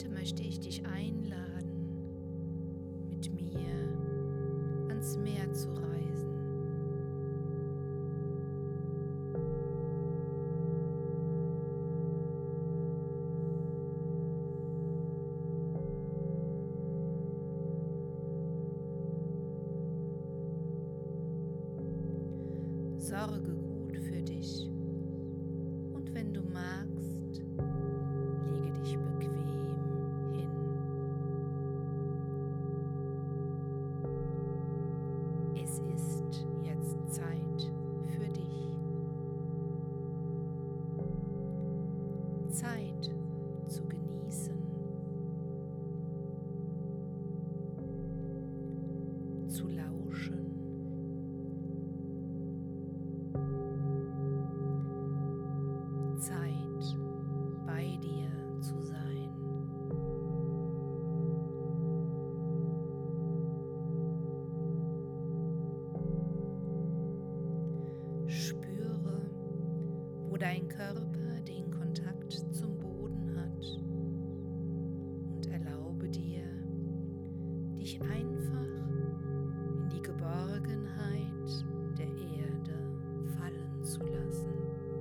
Heute möchte ich dich einladen, mit mir ans Meer zu reisen. Sorge gut für dich und wenn du magst, lege dich bequem hin. Es ist jetzt Zeit für dich. Zeit zu genießen, zu lauschen. Zeit, bei dir zu sein. Spüre, wo dein Körper den Kontakt zum Boden hat und erlaube dir, dich einfach in die Geborgenheit der Erde fallen zu lassen.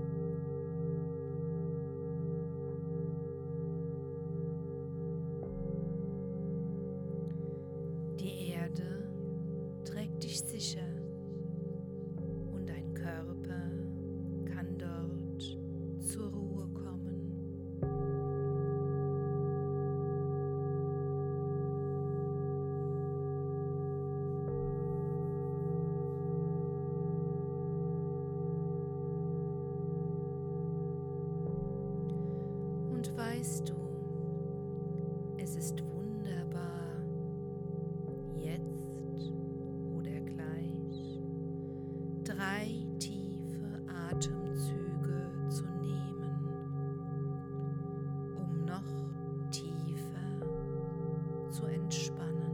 Die Erde trägt dich sicher und dein Körper kann dort zur Ruhe kommen. Und weißt du, es ist wunderbar, jetzt oder gleich 3 tiefe Atemzüge zu nehmen, um noch tiefer zu entspannen.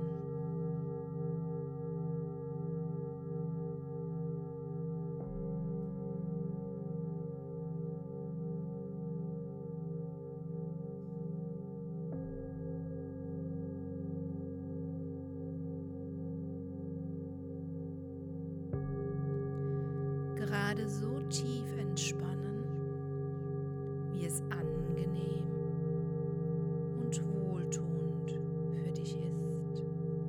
Gerade so tief entspannen, wie es angenehm und wohltuend für dich ist.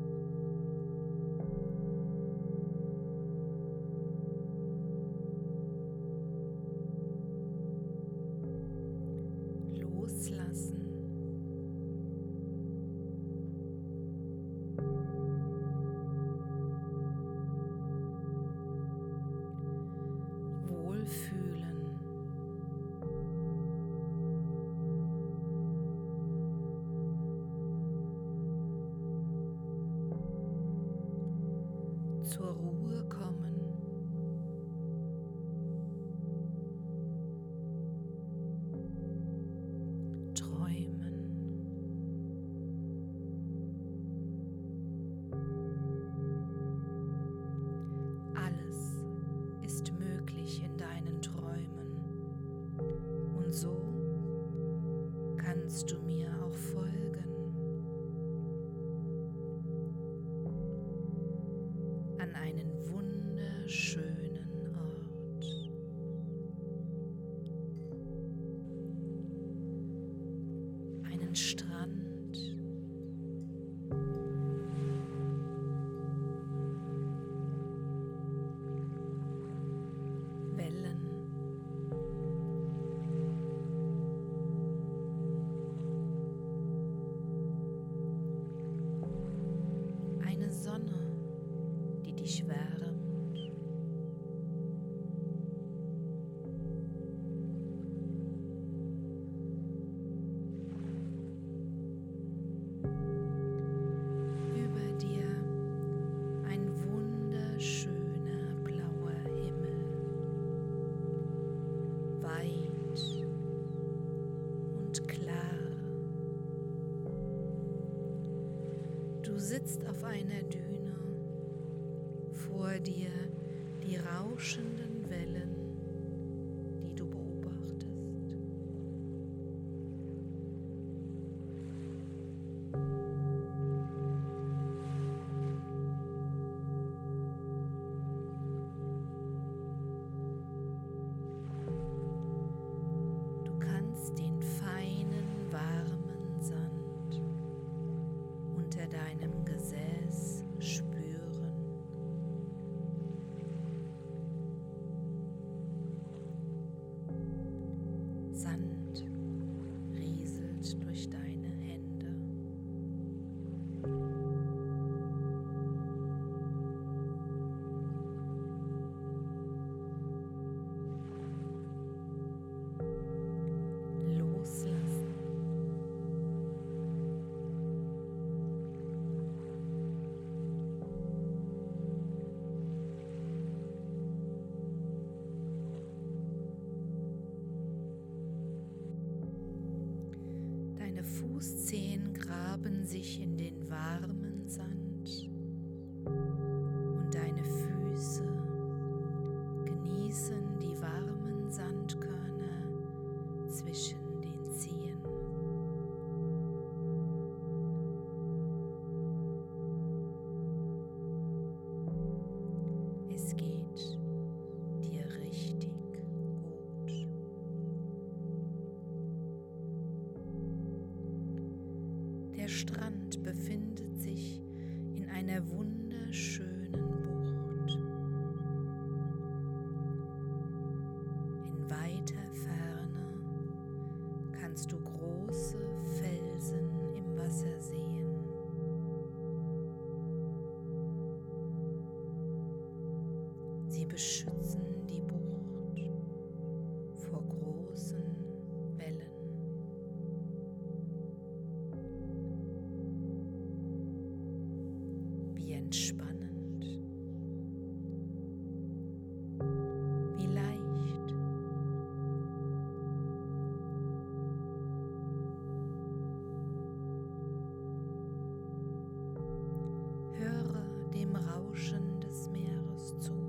Loslassen. Wohlfühlen. Zur Ruhe kommen. Träumen. Alles ist möglich in deinen Träumen und so kannst du mir auch folgen. An einen wunderschönen Ort. Einen Strand. Wellen. Eine Sonne, die dich wärmt. Über dir ein wunderschöner blauer Himmel. Weit und klar. Du sitzt auf einer Düne, vor dir die rauschenden Wellen, die du beobachtest. unter deinem Gesäß spüren. Sand rieselt durch deine Hände. Loslassen. Deine Fußzehen graben sich in den warmen Sand und deine Füße genießen die warmen Sandkörner zwischen den Zehen. Es geht dir richtig gut. Der Strand befindet sich in einer wunderschönen Bucht. In weiter Ferne kannst du große Felsen im Wasser sehen. Sie beschützen die Bucht vor großen Wellen. Wie entspannend, wie leicht. Höre dem Rauschen des Meeres zu.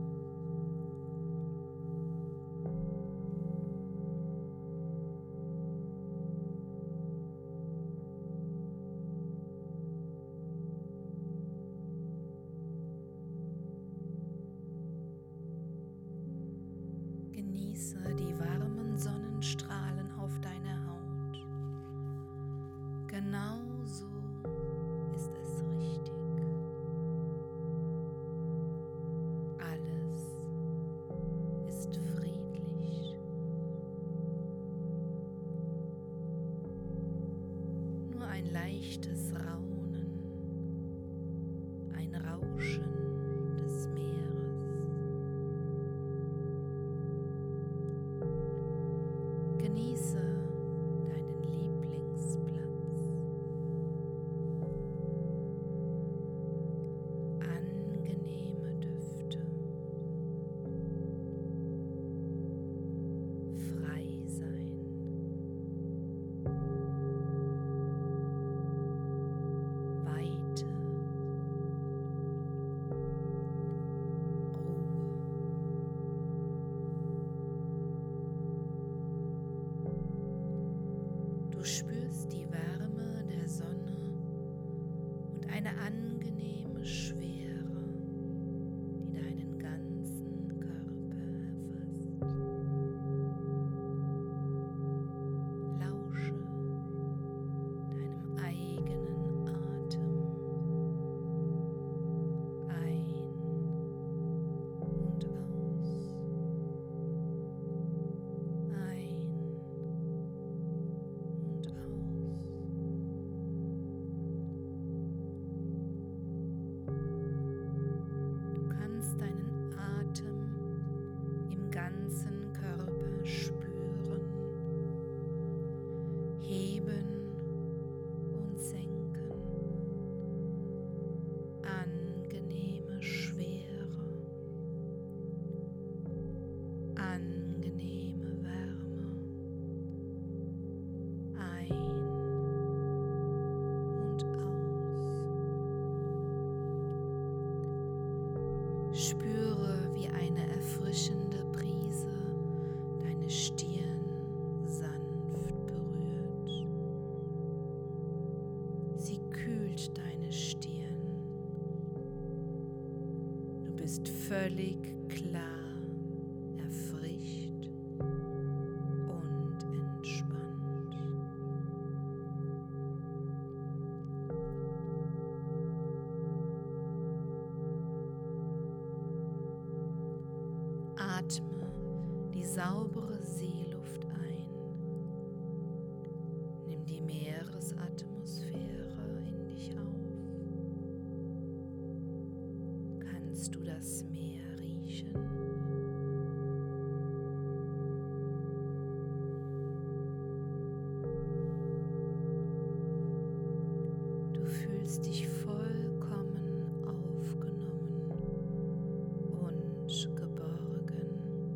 Genieße die warmen Sonnenstrahlen auf deiner Haut. Genau so ist es richtig. Alles ist friedlich. Nur ein leichtes Raunen, ein Rauschen des Meeres. Genieße deinen Lieblingsplatz. Angenehme Düfte. Frei sein. Weite. Ruhe. Du spürst die Wärme der Sonne und eine angenehme Schwere, die deinen ganzen Körper erfasst. Lausche deinem eigenen Atem. Ein und aus. Ein und aus. Du kannst deinen Atem im ganzen Körper spüren, heben und senken, angenehme Schwere, angenehme Wärme. Ein und aus. Spüre, wie eine erfrischende Brise deine Stirn sanft berührt. Sie kühlt deine Stirn. Du bist völlig klar, erfrischt und entspannt. Atme die saubere Seeluft ein. Nimm die Meeresatmosphäre in dich auf. Kannst du das Meer riechen? Du fühlst dich vollkommen aufgenommen und geborgen.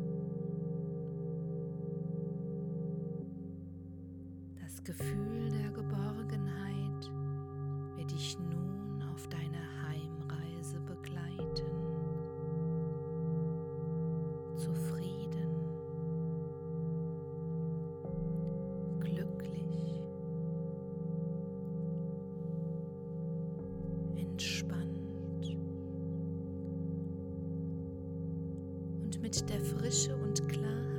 Das Gefühl der Geborgenheit wird dich nun auf deiner Heimreise begleiten. Zufrieden, glücklich, entspannt und mit der Frische und Klarheit